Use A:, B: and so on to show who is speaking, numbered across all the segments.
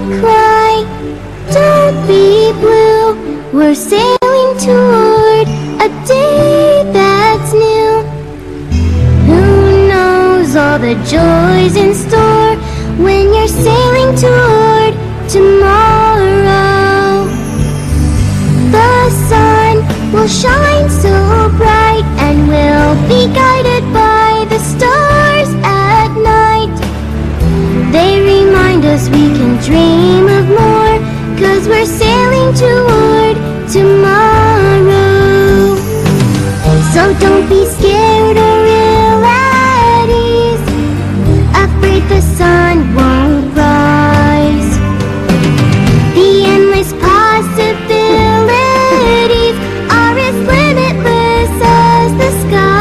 A: cry, don't be blue. We're sailing toward a day that's new. Who knows all the joys in store when you're sailing toward tomorrow? The sun will shine so bright, and we'll be guided by the stars at night. They remind us we can dream of more, 'cause we're sailing toward tomorrow. So don't be scared or ill at ease, afraid the sun won't rise. The endless possibilities are as limitless as the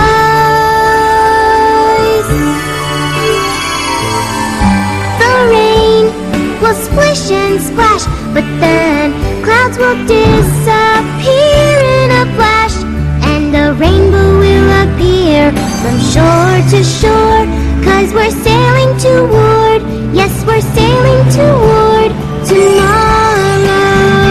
A: skies. The rain will splish and splash, but then clouds will disappear in a flash, and a rainbow will appear from shore to shore, 'cause we're sailing toward, yes, we're sailing toward tomorrow.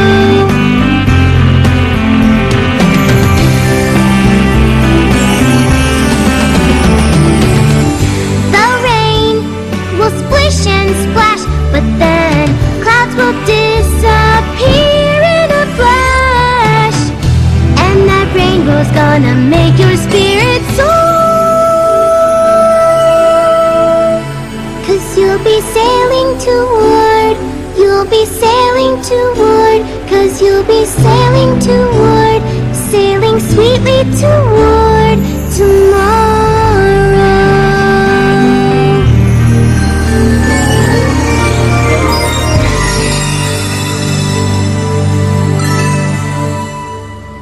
A: The rain will splish and splash, but then clouds will disappear in a flash, and that rainbow's gonna make your spirit soar. 'Cause you'll be sailing toward, you'll be sailing toward, 'cause you'll be sailing toward, sailing sweetly toward tomorrow.